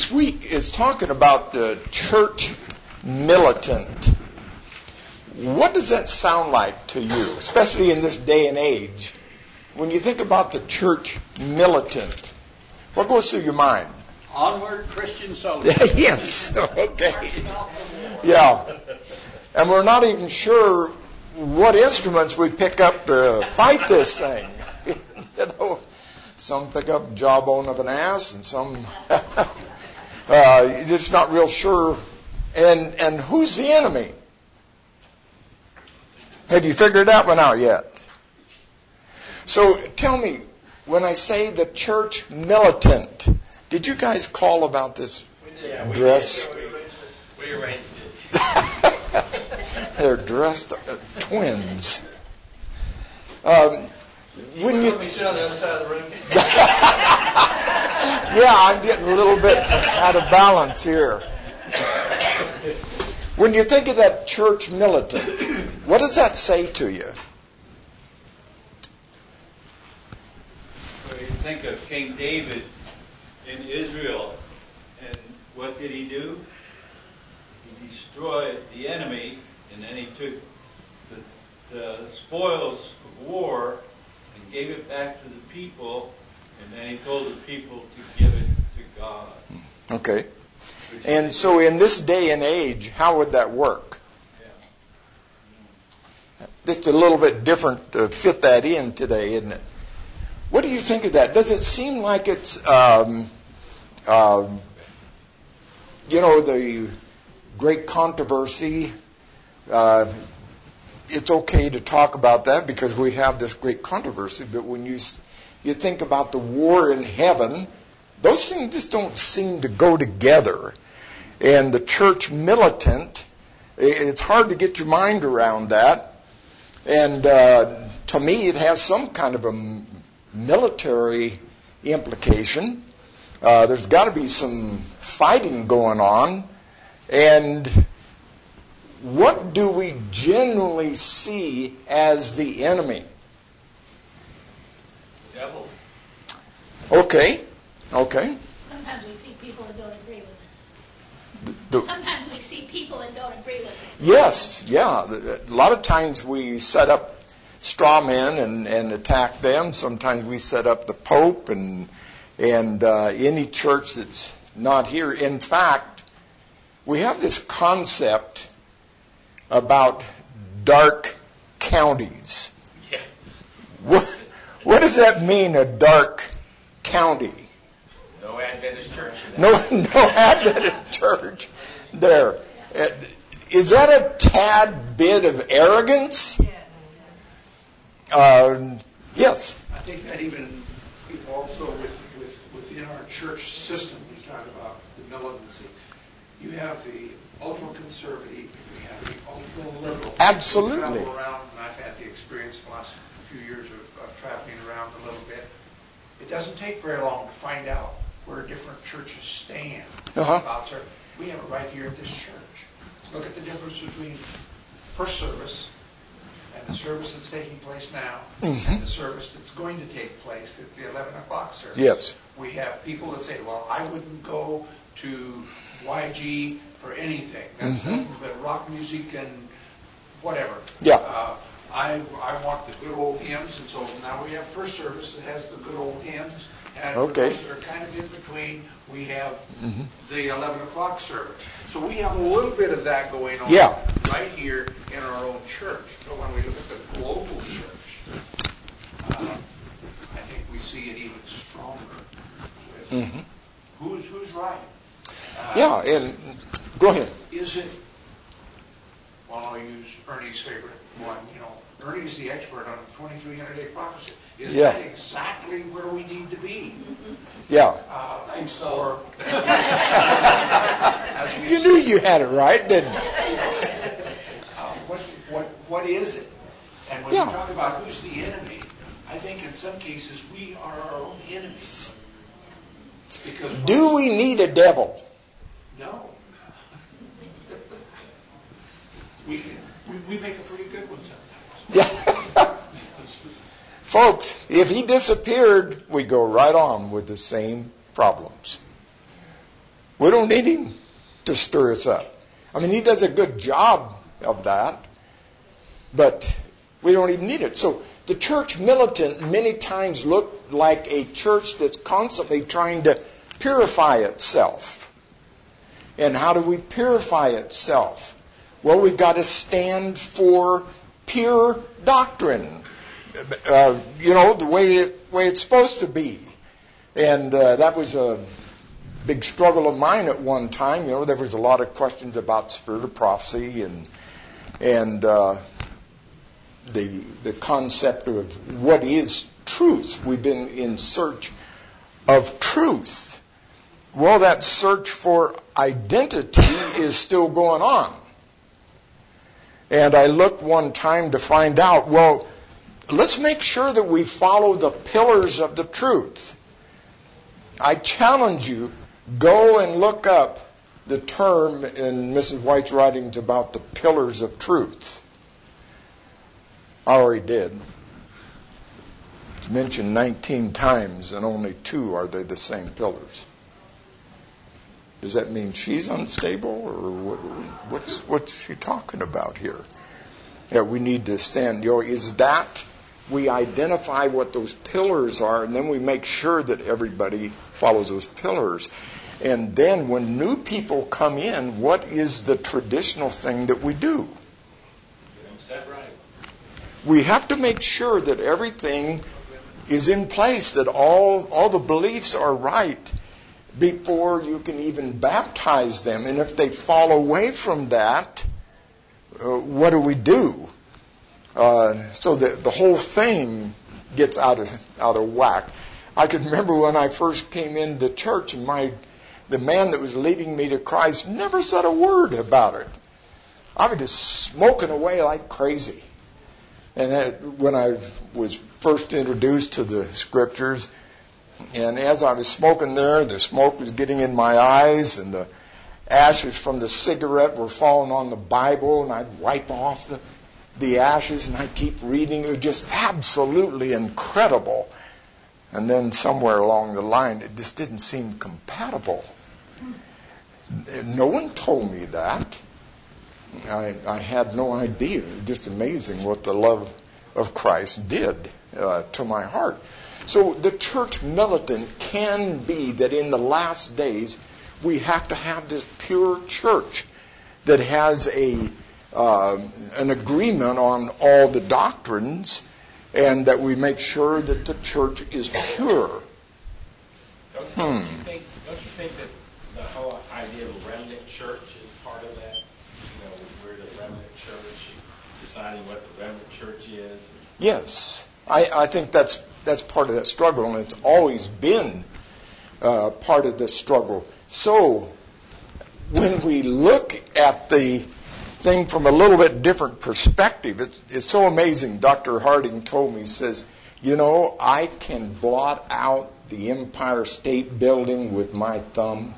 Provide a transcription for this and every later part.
this week is talking about the church militant. What does that sound like to you, especially in this day and age? When you think about the church militant, what goes through your mind? Onward, Christian soldier. Yes, okay. Yeah. And we're not even sure what instruments we pick up to fight this thing. You know, some pick up jawbone of an ass, and some you're just not real sure. And who's the enemy? Have you figured that one out yet? So tell me, when I say the church militant, did you guys call about this dress? We arranged it. They're dressed twins. When you sit on the other side of the room. Yeah, I'm getting a little bit out of balance here. When you think of that church militant, what does that say to you? Well, you think of King David in Israel, and what did he do? He destroyed the enemy, and then he took the spoils of war and gave it back to the people, and then he told the people to give it to God. Okay. And so in this day and age, how would that work? Just a little bit different to fit that in today, isn't it? What do you think of that? Does it seem like it's, the great controversy? It's okay to talk about that because we have this great controversy, but when you think about the war in heaven, those things just don't seem to go together. And the church militant, it's hard to get your mind around that. And to me, it has some kind of a military implication. There's got to be some fighting going on. And what do we generally see as the enemy? Devil. Okay. Sometimes we see people and don't agree with us. Sometimes we see people and don't agree with us. Yes, yeah. A lot of times we set up straw men and attack them. Sometimes we set up the Pope and any church that's not here. In fact, we have this concept about dark counties. Yeah. What does that mean, a dark county? No Adventist church. No Adventist church there. Is that a tad bit of arrogance? Yes. I think that even also within our church system, we talk about the militancy. You have the ultra-conservative, we have the ultra-liberal. Absolutely. We travel around, and I've had the experience the last few years of traveling around a little bit. It doesn't take very long to find out where different churches stand about certain. We have it right here at this church. Look at the difference between first service and the service that's taking place now and the service that's going to take place at the 11 o'clock service. Yes. We have people that say, well, I wouldn't go to YG for anything. That's nothing but rock music and whatever. Yeah. I want the good old hymns, and so now we have first service that has the good old hymns. And for those that are kind of in between, we have the 11 o'clock service. So we have a little bit of that going on right here in our own church. But when we look at the global church, I think we see it even stronger. With who's right? And go ahead. Is it, well, I'll use Ernie's favorite one, Ernie's the expert on the 2300-day prophecy. Is that exactly where we need to be? Yeah. I think so. You knew you had it right, didn't you? What is it? And when we talk about who's the enemy, I think in some cases we are our own enemies. Because do we need a devil? No. We make a pretty good one sometimes. Yeah. Folks, if he disappeared, we go right on with the same problems. We don't need him to stir us up. I mean, he does a good job of that, but we don't even need it. So the church militant many times look like a church that's constantly trying to purify itself. And how do we purify itself? Well, we've got to stand for pure doctrine. The way it's supposed to be. And that was a big struggle of mine at one time. There was a lot of questions about spirit of prophecy and the concept of what is truth. We've been in search of truth. Well, that search for identity is still going on. And I looked one time to find out, well, let's make sure that we follow the pillars of the truth. I challenge you, go and look up the term in Mrs. White's writings about the pillars of truth. I already did. It's mentioned 19 times, and only 2 are they the same pillars. Does that mean she's unstable, or what's she talking about here? Yeah, we need to stand. Is that we identify what those pillars are, and then we make sure that everybody follows those pillars. And then when new people come in, what is the traditional thing that we do? Set right. We have to make sure that everything is in place, that all the beliefs are right before you can even baptize them. And if they fall away from that, what do? So that the whole thing gets out of whack. I can remember when I first came into church, and the man that was leading me to Christ never said a word about it. I was just smoking away like crazy. And when I was first introduced to the Scriptures, and as I was smoking there, the smoke was getting in my eyes, and the ashes from the cigarette were falling on the Bible, and I'd wipe off the ashes, and I'd keep reading. It was just absolutely incredible. And then somewhere along the line, it just didn't seem compatible. No one told me that. I had no idea. It was just amazing what the love of Christ did to my heart. So the church militant can be that in the last days we have to have this pure church that has an agreement on all the doctrines, and that we make sure that the church is pure. Don't you think that the whole idea of a remnant church is part of that? We're the remnant church, deciding what the remnant church is. Yes, I think that's part of that struggle, and it's always been part of the struggle. So when we look at the thing from a little bit different perspective, it's so amazing. Dr. Harding told me, he says, I can blot out the Empire State Building with my thumb.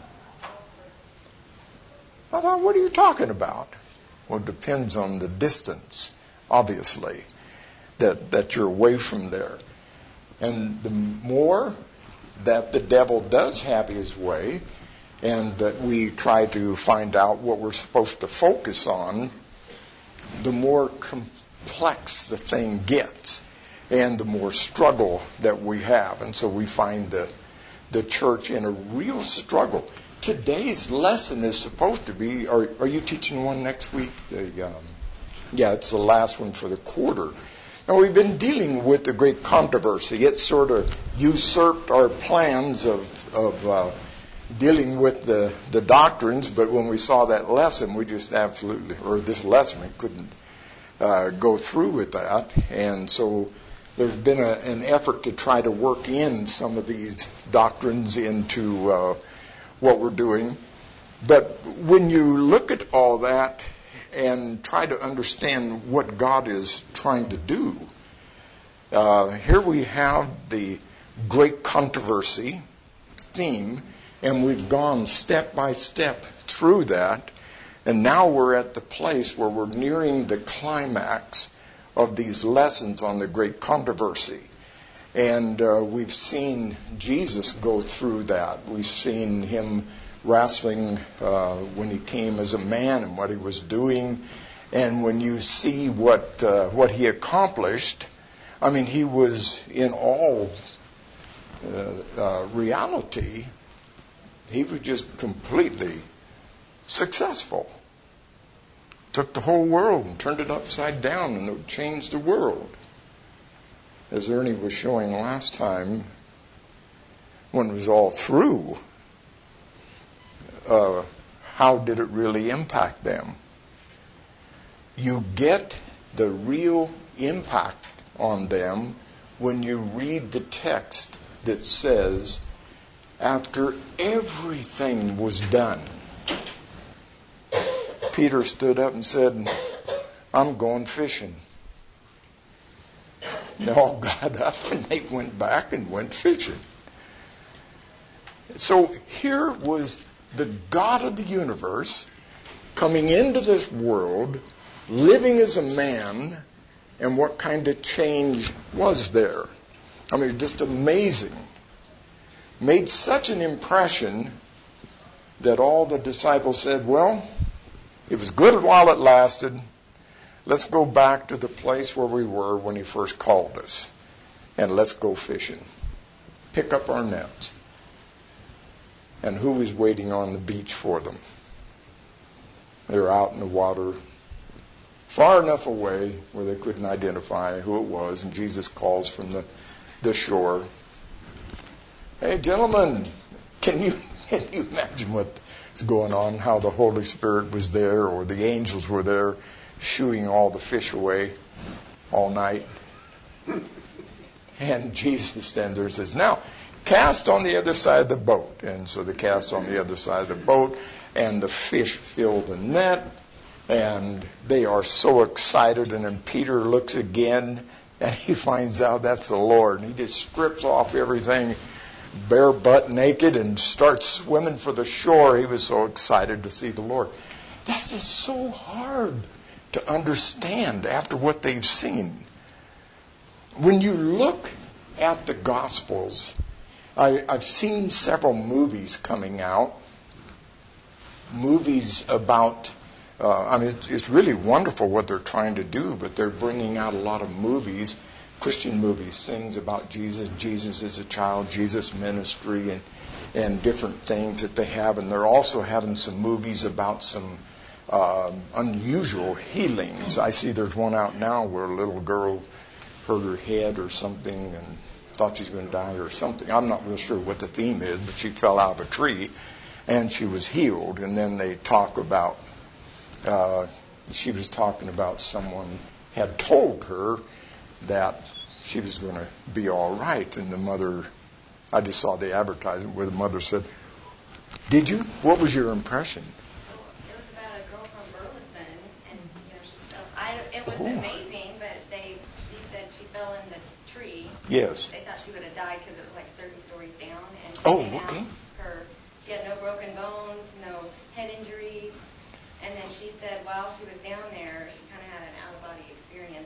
I thought, what are you talking about? Well, it depends on the distance, obviously, that you're away from there. And the more that the devil does have his way, and that we try to find out what we're supposed to focus on, the more complex the thing gets, and the more struggle that we have. And so we find the church in a real struggle. Today's lesson is supposed to be, are you teaching one next week? It's the last one for the quarter. Now, we've been dealing with the great controversy. It sort of usurped our plans of dealing with the doctrines, but when we saw that lesson, we just this lesson, we couldn't go through with that. And so there's been an effort to try to work in some of these doctrines into what we're doing. But when you look at all that and try to understand what God is trying to do, here we have the great controversy theme, and we've gone step by step through that, and now we're at the place where we're nearing the climax of these lessons on the great controversy. And we've seen Jesus go through that. We've seen him wrestling when he came as a man and what he was doing. And when you see what he accomplished, I mean, he was in all reality, he was just completely successful. Took the whole world and turned it upside down and changed the world. As Ernie was showing last time, when it was all through, how did it really impact them? You get the real impact on them when you read the text that says, after everything was done, Peter stood up and said, I'm going fishing. They all got up and they went back and went fishing. So here was the God of the universe coming into this world, living as a man, and what kind of change was there? I mean, just amazing. Made such an impression that all the disciples said, well, it was good while it lasted. Let's go back to the place where we were when he first called us. And let's go fishing. Pick up our nets. And who was waiting on the beach for them? They're out in the water, far enough away where they couldn't identify who it was. And Jesus calls from the shore. Hey, gentlemen, can you imagine what's going on? How the Holy Spirit was there, or the angels were there, shooing all the fish away all night. And Jesus stands there and says, now, cast on the other side of the boat. And so they cast on the other side of the boat, and the fish fill the net, and they are so excited. And then Peter looks again, and he finds out that's the Lord. And he just strips off everything, bare butt naked, and starts swimming for the shore. He was so excited to see the Lord. That's just so hard to understand after what they've seen. When you look at the Gospels, I've seen several movies coming out. Movies about, it's really wonderful what they're trying to do, but they're bringing out a lot of movies, Christian movies, things about Jesus, Jesus as a child, Jesus ministry, and different things that they have. And they're also having some movies about some unusual healings. I see there's one out now where a little girl hurt her head or something and thought she's going to die or something. I'm not real sure what the theme is, but she fell out of a tree and she was healed. And then they talk about, she was talking about someone had told her that she was going to be all right. And the mother, I just saw the advertisement where the mother said, did you? What was your impression? It was about a girl from Burleson, and it was amazing, but she said she fell in the tree. Yes. They thought she would have died because it was like 30 stories down, and she she had no broken bones, no head injuries, and then she said while she was down there, she kind of had an out-of-body experience,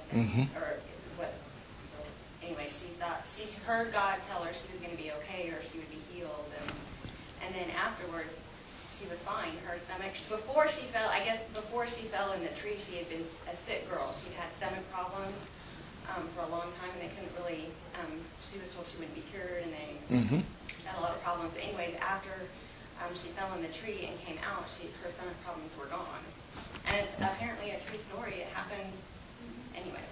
anyway, she thought she heard God tell her she was going to be okay or she would be healed, and then afterwards she was fine. Her stomach, before she fell in the tree, she had been a sick girl. She'd had stomach problems for a long time, and they couldn't really, she was told she wouldn't be cured, and she had a lot of problems. But anyways, after she fell in the tree and came out, her stomach problems were gone. And it's apparently a true story. It happened anyways.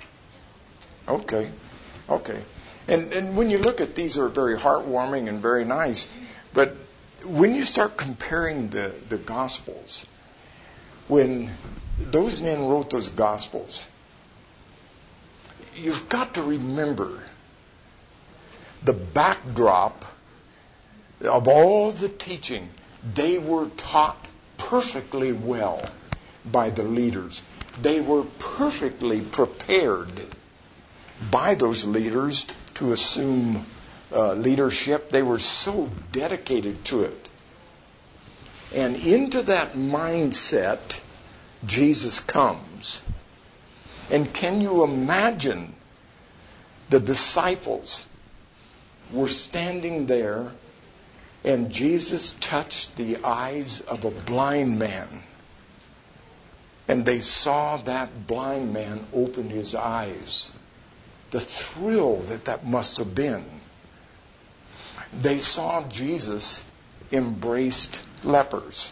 Okay. And when you look at these, are very heartwarming and very nice. But when you start comparing the Gospels, when those men wrote those Gospels, you've got to remember the backdrop of all the teaching. They were taught perfectly well by the leaders. They were perfectly prepared by those leaders to assume leadership. They were so dedicated to it. And into that mindset, Jesus comes. And can you imagine the disciples were standing there And Jesus touched the eyes of a blind man. And they saw that blind man open his eyes. The thrill that must have been. They saw Jesus embraced lepers.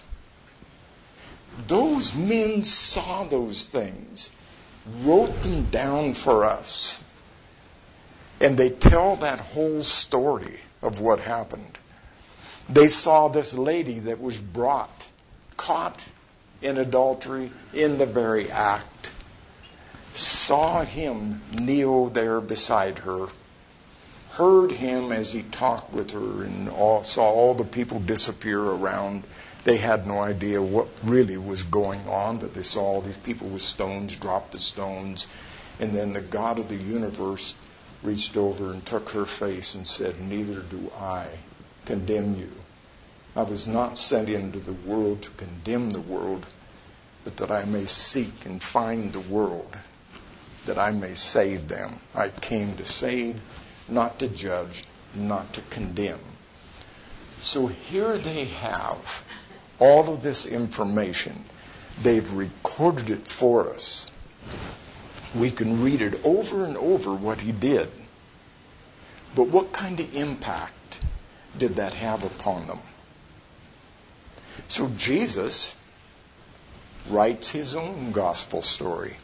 Those men saw those things, wrote them down for us. And they tell that whole story of what happened. They saw this lady that was brought, caught in adultery in the very act, saw him kneel there beside her, heard him as he talked with her, and saw all the people disappear around. They had no idea what really was going on, but they saw all these people with stones drop the stones. And then the God of the universe reached over and took her face and said, "Neither do I condemn you. I was not sent into the world to condemn the world, but that I may seek and find the world, that I may save them. I came to save, not to judge, not to condemn." So here they have all of this information. They've recorded it for us. We can read it over and over what he did. But what kind of impact did that have upon them? So Jesus writes his own gospel story.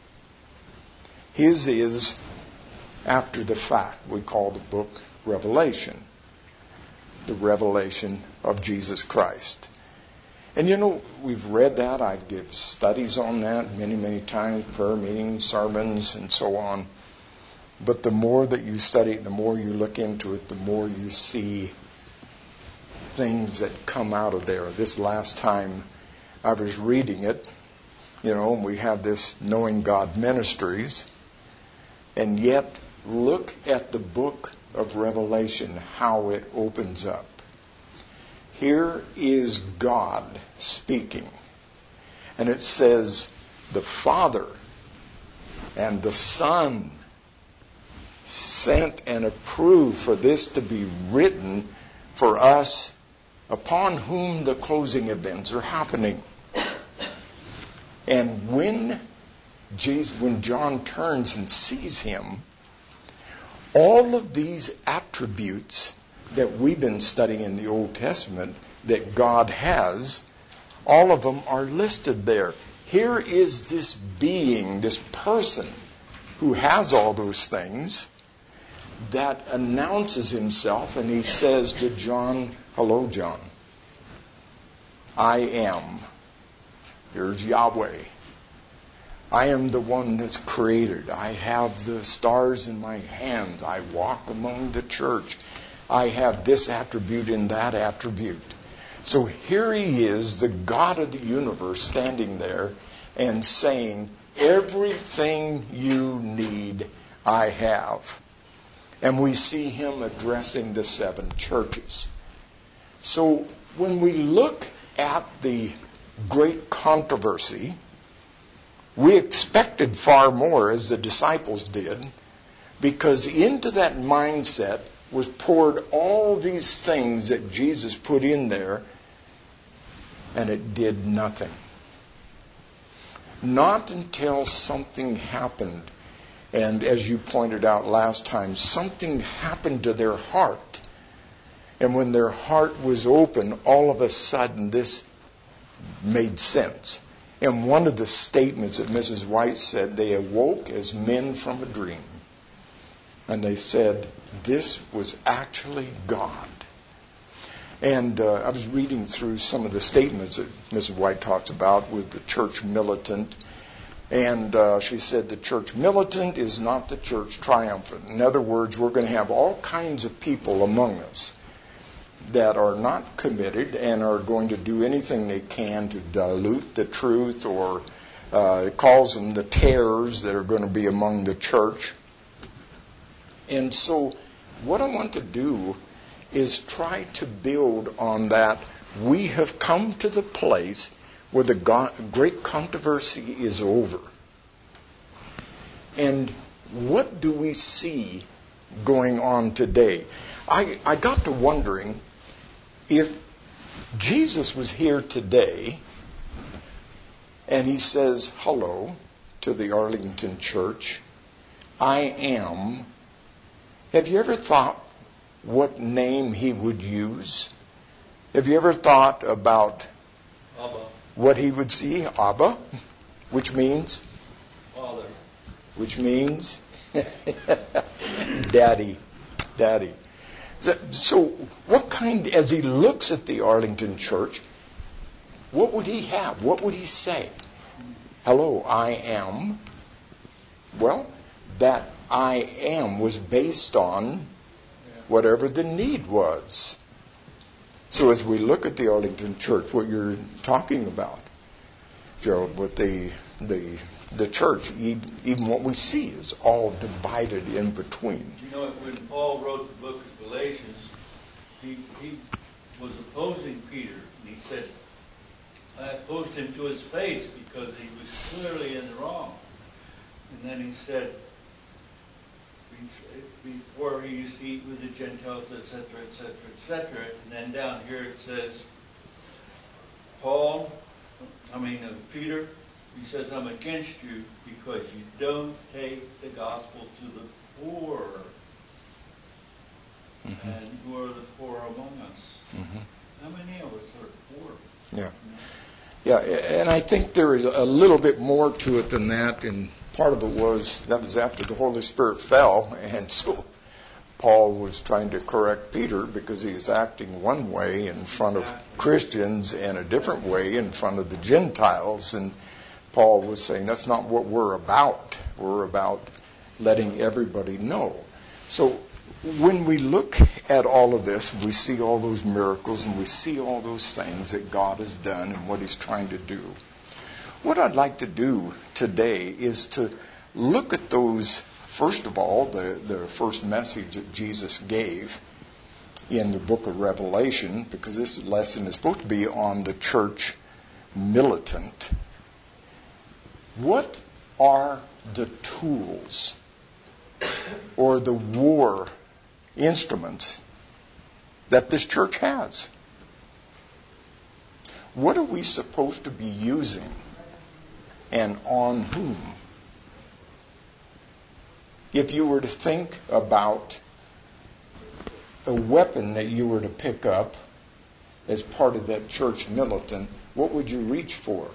His is after the fact. We call the book Revelation. The revelation of Jesus Christ. And you know, we've read that. I give studies on that many, many times, prayer meetings, sermons, and so on. But the more that you study it, the more you look into it, the more you see things that come out of there. This last time I was reading it, and we have this Knowing God Ministries, and yet look at the book of Revelation, how it opens up. Here is God speaking. And it says, the Father and the Son sent and approved for this to be written for us, upon whom the closing events are happening. And when John turns and sees him, all of these attributes that we've been studying in the Old Testament that God has, all of them are listed there. Here is this being, this person who has all those things, that announces himself, and he says to John, "Hello, John. I am." Here's Yahweh. I am the one that's created. I have the stars in my hands. I walk among the church. I have this attribute and that attribute. So here he is, the God of the universe, standing there and saying, everything you need, I have. And we see him addressing the 7 churches. So when we look at the great controversy, we expected far more, as the disciples did, because into that mindset was poured all these things that Jesus put in there, and it did nothing. Not until something happened, and as you pointed out last time, something happened to their heart. And when their heart was open, all of a sudden this made sense. And one of the statements that Mrs. White said, they awoke as men from a dream. And they said, this was actually God. And I was reading through some of the statements that Mrs. White talks about with the church militant. And she said the church militant is not the church triumphant. In other words, we're going to have all kinds of people among us that are not committed and are going to do anything they can to dilute the truth, or it calls them the tares that are going to be among the church. And so what I want to do is try to build on that. We have come to the place where the great controversy is over. And what do we see going on today? I got to wondering, if Jesus was here today and he says hello to the Arlington church, I am, have you ever thought what name he would use? Have you ever thought about Abba. What he would see? Abba, which means? Father. Which means? Daddy. Daddy. So what kind, as he looks at the Arlington church, what would he have? What would he say? Hello, I am. Well, that I am was based on whatever the need was. So as we look at the Arlington church, what you're talking about, Gerald, with the church, even what we see is all divided in between. You know, when Paul wrote the book of Galatians, he was opposing Peter, and he said, I opposed him to his face because he was clearly in the wrong. And then he said, before he used to eat with the Gentiles, etc., etc., etc. And then down here it says, Peter, he says, I'm against you because you don't take the gospel to the poor. Mm-hmm. And who are the poor among us? Mm-hmm. How many of us are poor? Yeah. Yeah, and I think there is a little bit more to it than that, and part of it was after the Holy Spirit fell, and so Paul was trying to correct Peter because he was acting one way in front of Christians and a different way in front of the Gentiles, and Paul was saying that's not what we're about. We're about letting everybody know. So when we look at all of this, we see all those miracles and we see all those things that God has done and what he's trying to do. What I'd like to do today is to look at those, first of all, the first message that Jesus gave in the book of Revelation, because this lesson is supposed to be on the church militant. What are the tools or the war instruments that this church has? What are we supposed to be using and on whom? If you were to think about a weapon that you were to pick up as part of that church militant, what would you reach for?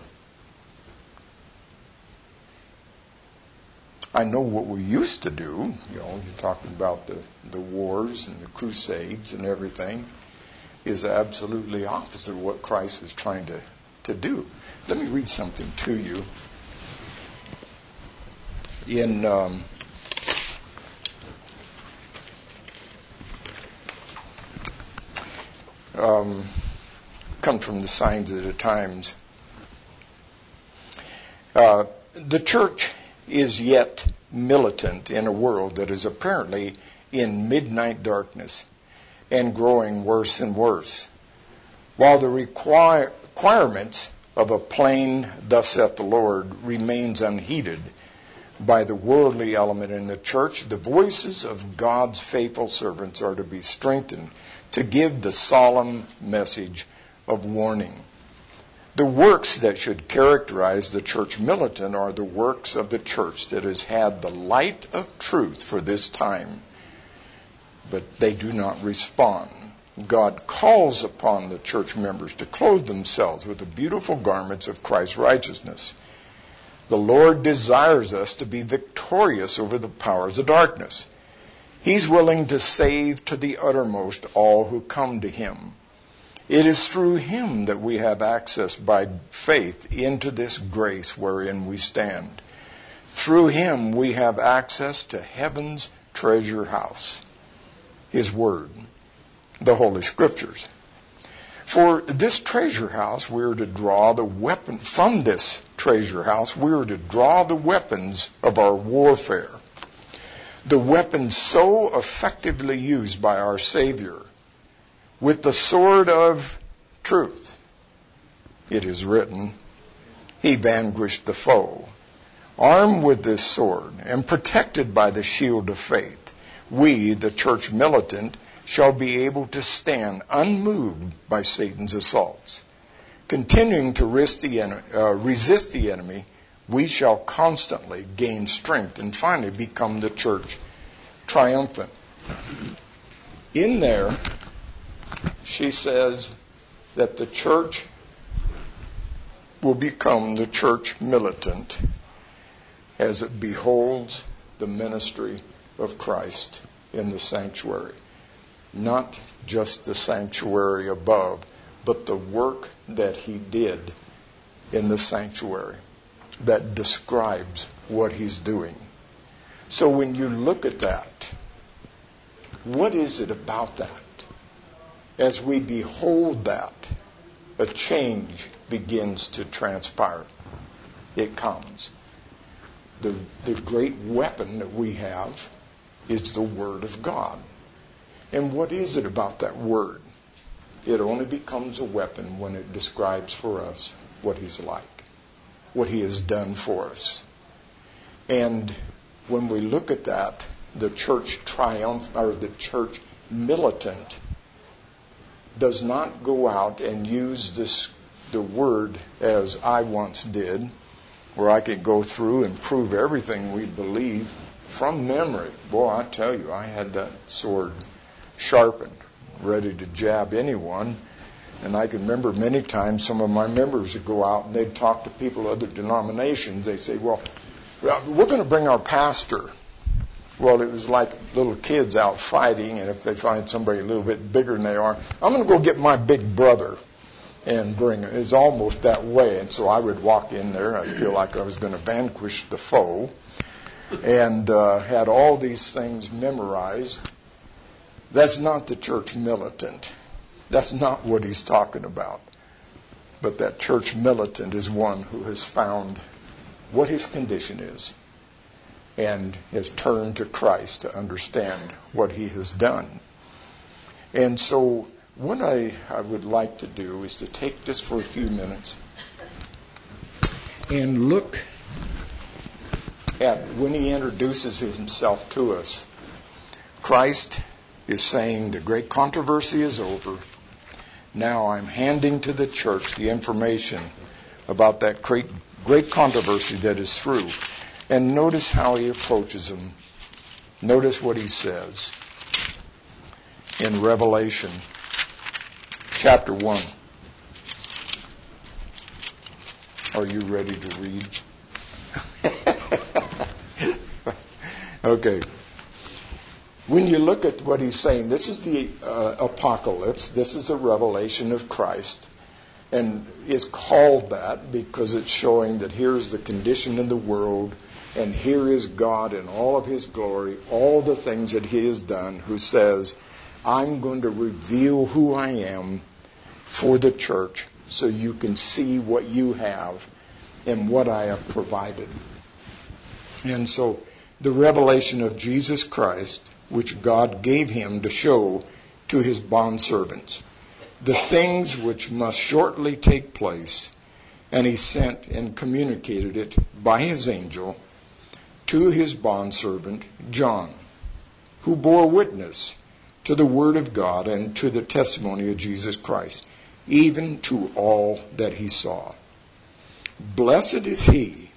I know what we used to do. You're talking about the wars and the crusades and everything is absolutely opposite of what Christ was trying to do. Let me read something to you. In comes from the Signs of the Times. The church is yet militant in a world that is apparently in midnight darkness and growing worse and worse. While the requirements of a plain, thus saith the Lord, remains unheeded by the worldly element in the church, the voices of God's faithful servants are to be strengthened to give the solemn message of warning. The works that should characterize the church militant are the works of the church that has had the light of truth for this time, but they do not respond. God calls upon the church members to clothe themselves with the beautiful garments of Christ's righteousness. The Lord desires us to be victorious over the powers of darkness. He's willing to save to the uttermost all who come to him. It is through him that we have access by faith into this grace wherein we stand. Through him we have access to heaven's treasure house, his word, the Holy Scriptures. For this treasure house, we are to draw the weapon. From this treasure house, we are to draw the weapons of our warfare. The weapons so effectively used by our Savior with the sword of truth. It is written, he vanquished the foe. Armed with this sword and protected by the shield of faith, we, the church militant, shall be able to stand unmoved by Satan's assaults. Continuing to resist the enemy, we shall constantly gain strength and finally become the church triumphant. In there, she says that the church will become the church militant as it beholds the ministry of Christ in the sanctuary. Not just the sanctuary above, but the work that he did in the sanctuary that describes what he's doing. So when you look at that, what is it about that? As we behold that, a change begins to transpire. It comes. The great weapon that we have is the Word of God. And what is it about that Word? It only becomes a weapon when it describes for us what he's like, what he has done for us. And when we look at that, the church the church militant does not go out and use the word as I once did, where I could go through and prove everything we believe from memory. Boy, I tell you, I had that sword sharpened, ready to jab anyone. And I can remember many times some of my members would go out and they'd talk to people of other denominations. They'd say, well, we're going to bring our pastor. Well, it was like little kids out fighting, and if they find somebody a little bit bigger than they are, I'm going to go get my big brother and bring it. It's almost that way. And so I would walk in there, I feel like I was going to vanquish the foe, and had all these things memorized. That's not the church militant. That's not what he's talking about. But that church militant is one who has found what his condition is and has turned to Christ to understand what he has done. And so what I would like to do is to take this for a few minutes and look at when he introduces himself to us. Christ is saying the great controversy is over. Now I'm handing to the church the information about that great controversy that is through. And notice how he approaches them. Notice what he says in Revelation chapter 1. Are you ready to read? Okay. When you look at what he's saying, this is the apocalypse. This is the revelation of Christ. And it's called that because it's showing that here's the condition of the world, and here is God in all of his glory, all the things that he has done, who says, I'm going to reveal who I am for the church so you can see what you have and what I have provided. And so the revelation of Jesus Christ, which God gave him to show to his bondservants, the things which must shortly take place, and he sent and communicated it by his angel to his bondservant John, who bore witness to the word of God and to the testimony of Jesus Christ, even to all that he saw. Blessed is he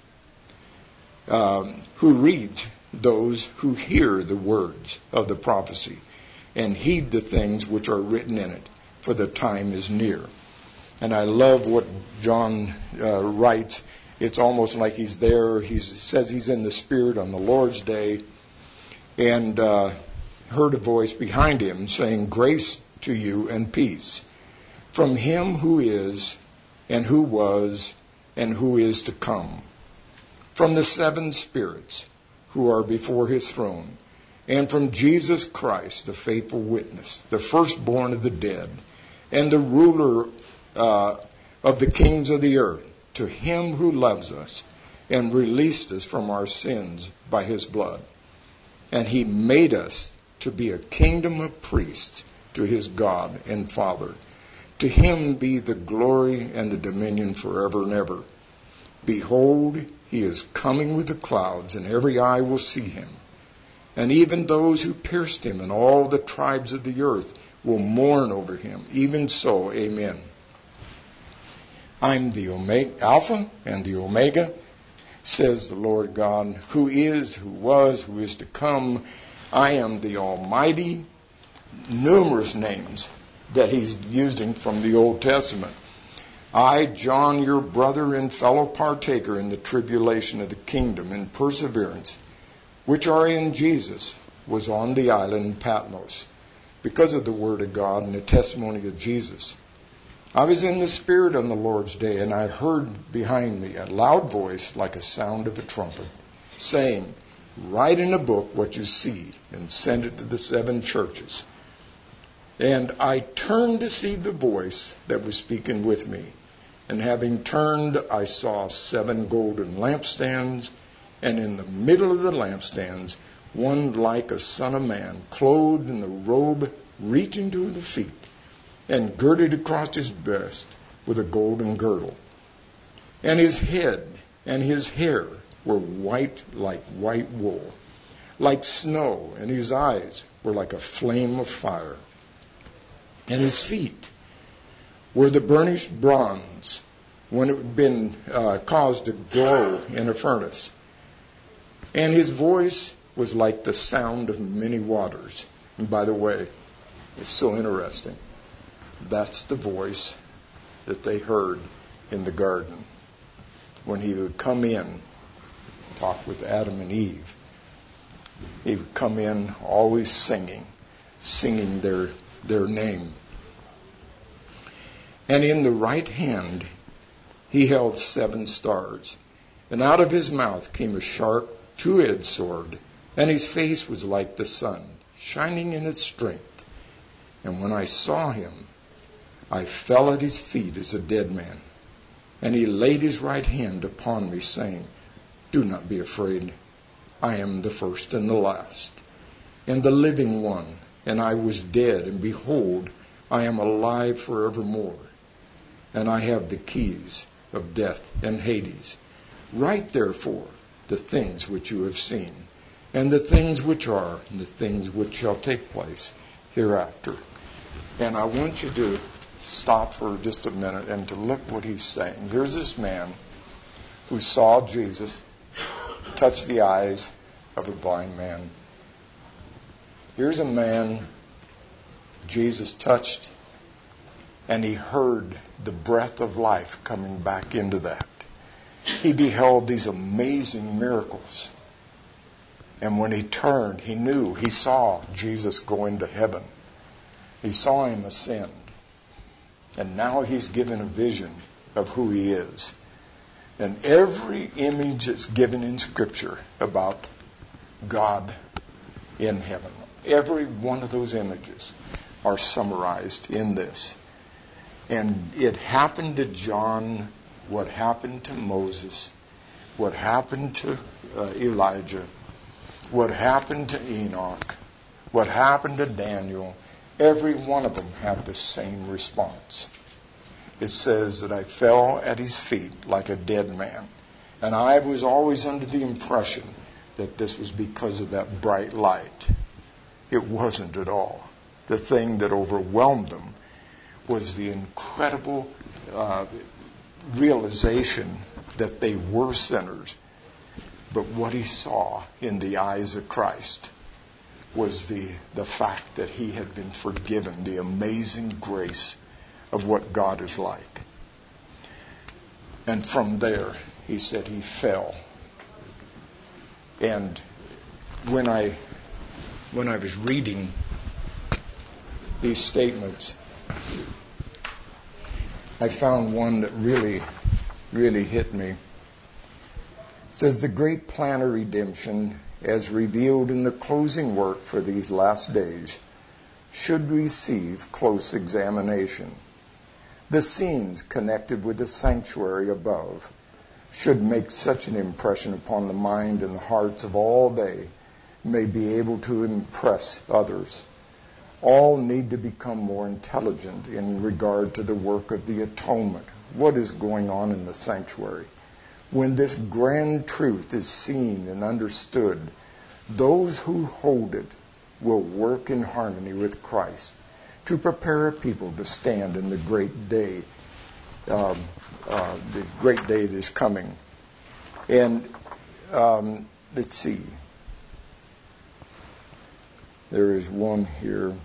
who reads those who hear the words of the prophecy and heed the things which are written in it, for the time is near. And I love what John writes. It's almost like he's there. He says he's in the Spirit on the Lord's day, and heard a voice behind him saying, grace to you and peace from him who is and who was and who is to come, from the 7 spirits who are before his throne, and from Jesus Christ, the faithful witness, the firstborn of the dead, and the ruler of the kings of the earth, to him who loves us and released us from our sins by his blood. And he made us to be a kingdom of priests to his God and Father. To him be the glory and the dominion forever and ever. Behold, he is coming with the clouds, and every eye will see him, And even those who pierced him and all the tribes of the earth will mourn over him. Even so, amen. I'm the Alpha and the Omega, says the Lord God, who is, who was, who is to come. I am the Almighty. Numerous names that he's using from the Old Testament. I, John, your brother and fellow partaker in the tribulation of the kingdom and perseverance, which are in Jesus, was on the island Patmos, because of the word of God and the testimony of Jesus. I was in the Spirit on the Lord's day, and I heard behind me a loud voice like a sound of a trumpet, saying, write in a book what you see, and send it to the 7 churches. And I turned to see the voice that was speaking with me. And having turned, I saw 7 golden lampstands, and in the middle of the lampstands, one like a son of man, clothed in the robe reaching to the feet, and girded across his breast with a golden girdle. And his head and his hair were white like white wool, like snow, and his eyes were like a flame of fire. And his feet were the burnished bronze when it had been caused to glow in a furnace. And his voice was like the sound of many waters. And by the way, it's so interesting. That's the voice that they heard in the garden when he would come in, talk with Adam and Eve. He would come in always singing their name. And in the right hand he held 7 stars, and out of his mouth came a sharp 2-edged sword, and his face was like the sun, shining in its strength. And when I saw him, I fell at his feet as a dead man. And he laid his right hand upon me, saying, do not be afraid. I am the first and the last, and the living one. And I was dead, and behold, I am alive forevermore. And I have the keys of death and Hades. Write therefore the things which you have seen, and the things which are, and the things which shall take place hereafter. And I want you to stop for just a minute and to look what he's saying. Here's this man who saw Jesus touch the eyes of a blind man. Here's a man Jesus touched, and he heard the breath of life coming back into that. He beheld these amazing miracles. And when he turned, he saw Jesus go into heaven. He saw him ascend. And now he's given a vision of who he is. And every image that's given in Scripture about God in heaven, every one of those images are summarized in this. And it happened to John, what happened to Moses, what happened to Elijah, what happened to Enoch, what happened to Daniel. Every one of them had the same response. It says that I fell at his feet like a dead man. And I was always under the impression that this was because of that bright light. It wasn't at all. The thing that overwhelmed them was the incredible realization that they were sinners. But what he saw in the eyes of Christ was the fact that he had been forgiven, the amazing grace of what God is like. And from there, he said he fell. And when I was reading these statements, I found one that really, really hit me. It says, the great plan of redemption, as revealed in the closing work for these last days, should receive close examination. The scenes connected with the sanctuary above should make such an impression upon the mind and the hearts of all they may be able to impress others. All need to become more intelligent in regard to the work of the atonement. What is going on in the sanctuary? When this grand truth is seen and understood, Those who hold it will work in harmony with Christ to prepare a people to stand in the great day that is coming. And let's see. There is one here.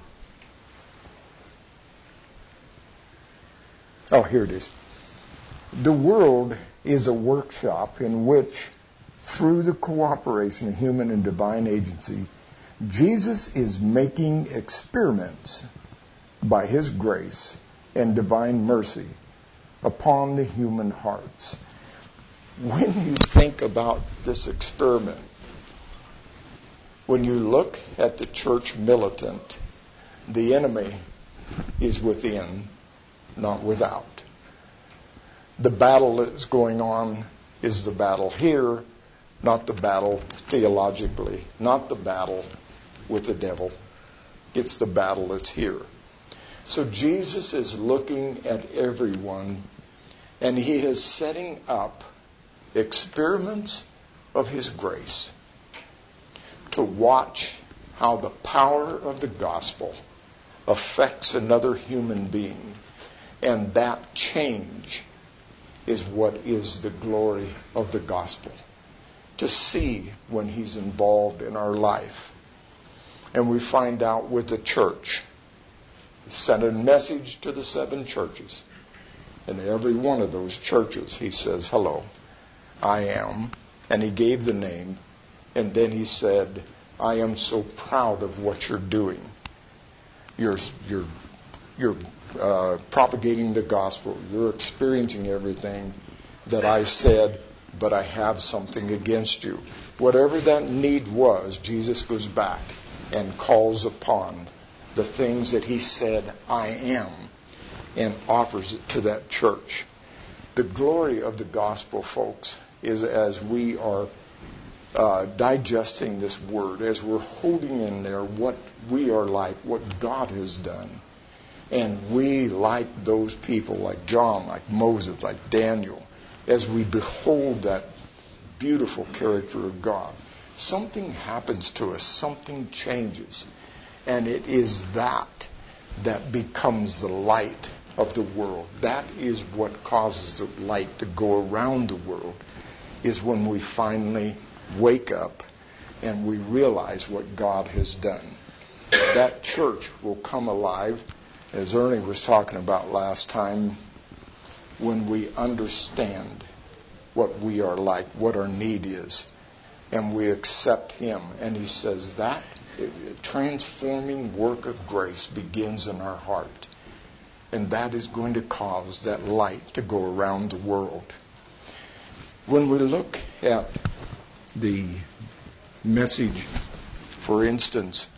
Oh, here it is. The world is a workshop in which, through the cooperation of human and divine agency, Jesus is making experiments by his grace and divine mercy upon the human hearts. When you think about this experiment, when you look at the church militant, the enemy is within, not without. The battle that's going on is the battle here, not the battle theologically, not the battle with the devil. It's the battle that's here. So Jesus is looking at everyone, and he is setting up experiments of his grace to watch how the power of the gospel affects another human being. And that change is what is the glory of the gospel. To see when he's involved in our life. And we find out with the church. He sent a message to the 7 churches. And every one of those churches, he says, hello, I am. And he gave the name. And then he said, I am so proud of what you're doing. You're propagating the gospel. You're experiencing everything that I said, but I have something against you. Whatever that need was, Jesus goes back and calls upon the things that he said, I am, and offers it to that church. The glory of the gospel, folks, is as we are digesting this word, as we're holding in there what we are like, what God has done. And we, like those people, like John, like Moses, like Daniel, as we behold that beautiful character of God, something happens to us, something changes. And it is that becomes the light of the world. That is what causes the light to go around the world, is when we finally wake up and we realize what God has done. That church will come alive, as Ernie was talking about last time, when we understand what we are like, what our need is, and we accept him. And he says that transforming work of grace begins in our heart. And that is going to cause that light to go around the world. When we look at the message, for instance,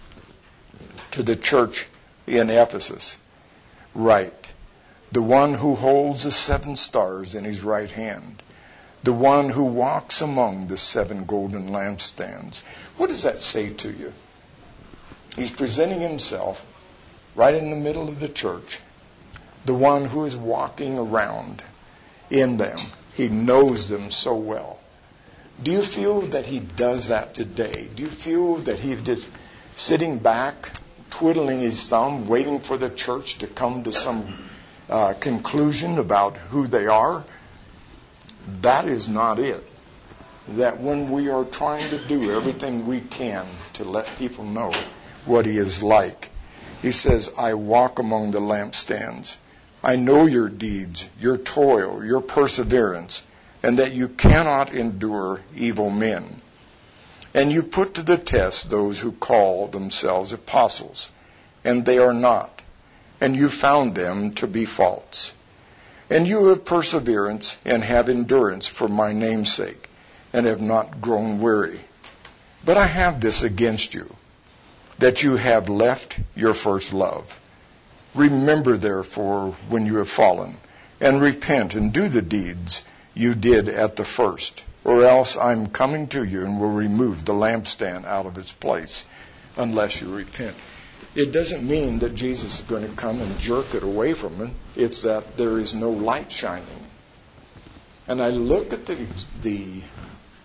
to the church in Ephesus, right, the one who holds the 7 stars in his right hand, the one who walks among the 7 golden lampstands. What does that say to you? He's presenting himself right in the middle of the church, the one who is walking around in them. He knows them so well. Do you feel that he does that today? Do you feel that he's just sitting back, twiddling his thumb, waiting for the church to come to some conclusion about who they are? That is not it. That when we are trying to do everything we can to let people know what he is like, he says, I walk among the lampstands. I know your deeds, your toil, your perseverance, and that you cannot endure evil men. And you put to the test those who call themselves apostles, and they are not, and you found them to be false. And you have perseverance and have endurance for my name's sake, and have not grown weary. But I have this against you, that you have left your first love. Remember, therefore, when you have fallen, and repent and do the deeds you did at the first, or else I'm coming to you and will remove the lampstand out of its place, unless you repent. It doesn't mean that Jesus is going to come and jerk it away from him. It's that there is no light shining. And I look at the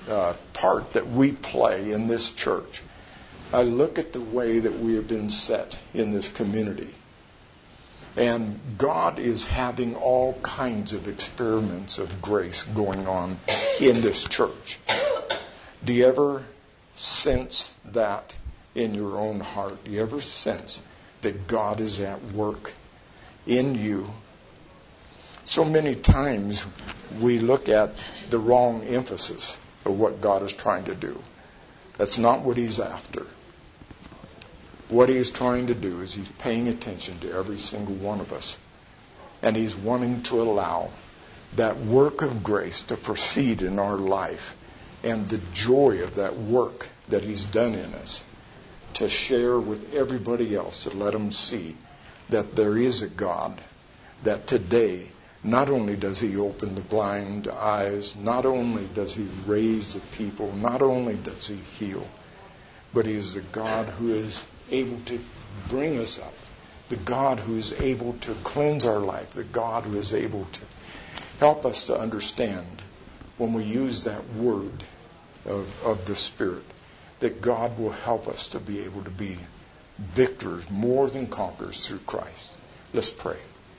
part that we play in this church, I look at the way that we have been set in this community. And God is having all kinds of experiments of grace going on in this church. Do you ever sense that in your own heart? Do you ever sense that God is at work in you? So many times we look at the wrong emphasis of what God is trying to do. That's not what He's after. What He's trying to do is He's paying attention to every single one of us. And He's wanting to allow that work of grace to proceed in our life, and the joy of that work that He's done in us to share with everybody else, to let them see that there is a God, that today not only does He open the blind eyes, not only does He raise the people, not only does He heal, but He is the God who is able to bring us up, the God who is able to cleanse our life, the God who is able to help us to understand when we use that word of the Spirit, that God will help us to be able to be victors, more than conquerors through Christ. Let's pray.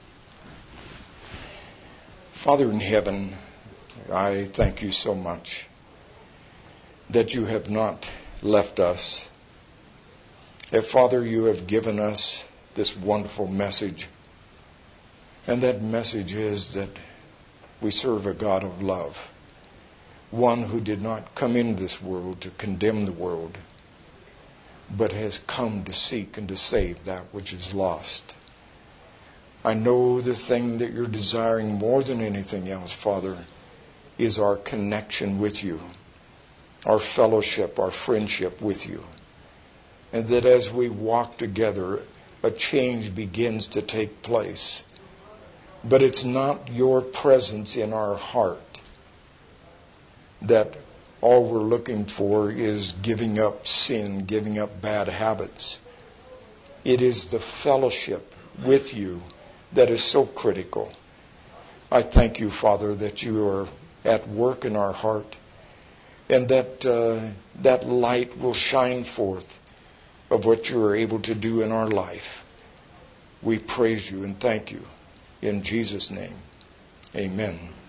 Father in heaven, I thank You so much that You have not left us. That, Father, You have given us this wonderful message. And that message is that we serve a God of love. One who did not come into this world to condemn the world, but has come to seek and to save that which is lost. I know the thing that You're desiring more than anything else, Father, is our connection with You, our fellowship, our friendship with You. And that as we walk together, a change begins to take place. But it's not Your presence in our heart that all we're looking for is giving up sin, giving up bad habits. It is the fellowship with You that is so critical. I thank You, Father, that You are at work in our heart, and that that light will shine forth of what You are able to do in our life. We praise You and thank You. In Jesus' name, amen.